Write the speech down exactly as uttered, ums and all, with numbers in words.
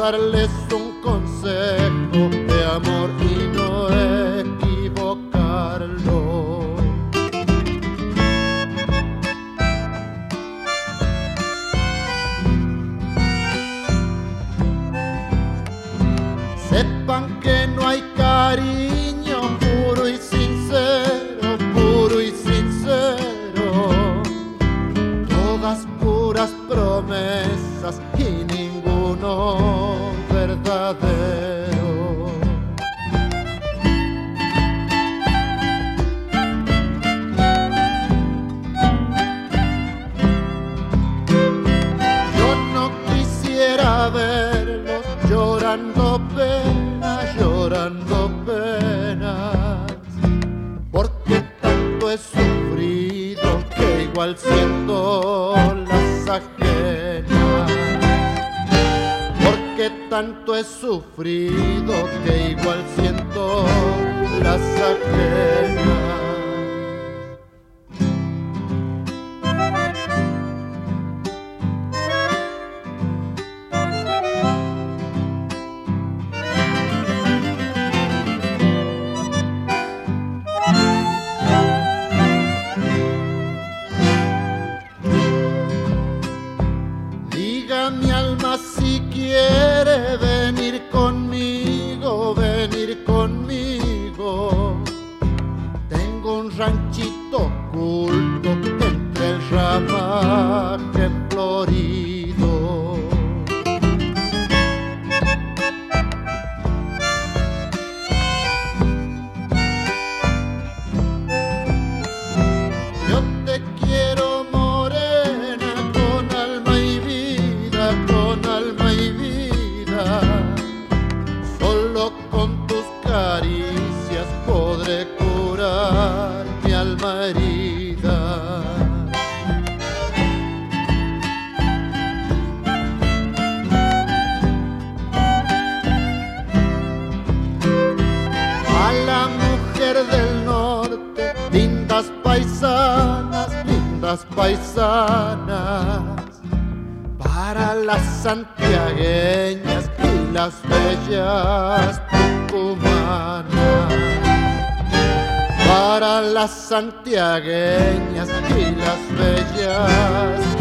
darles un consejo de amor y no equivocarlo. Sepan que no hay cariño puro y sincero, puro y sincero, todas puras promesas y ninguno verdadero. Yo no quisiera verlos llorando penas, llorando penas, porque tanto he sufrido que igual siento las ajenas. Porque tanto he sufrido que igual siento las ajenas. Diga mi alma si quiere venir conmigo, venir conmigo. Tengo un ranchito oculto entre el ramaje florido. Yo te quiero morena con alma y vida, con alma y vida. Solo con tus caricias podré curar mi alma herida. A la mujer del norte, lindas paisanas, lindas paisanas, para las santiagueñas y las bellas tucumanas. Para las santiagueñas y las bellas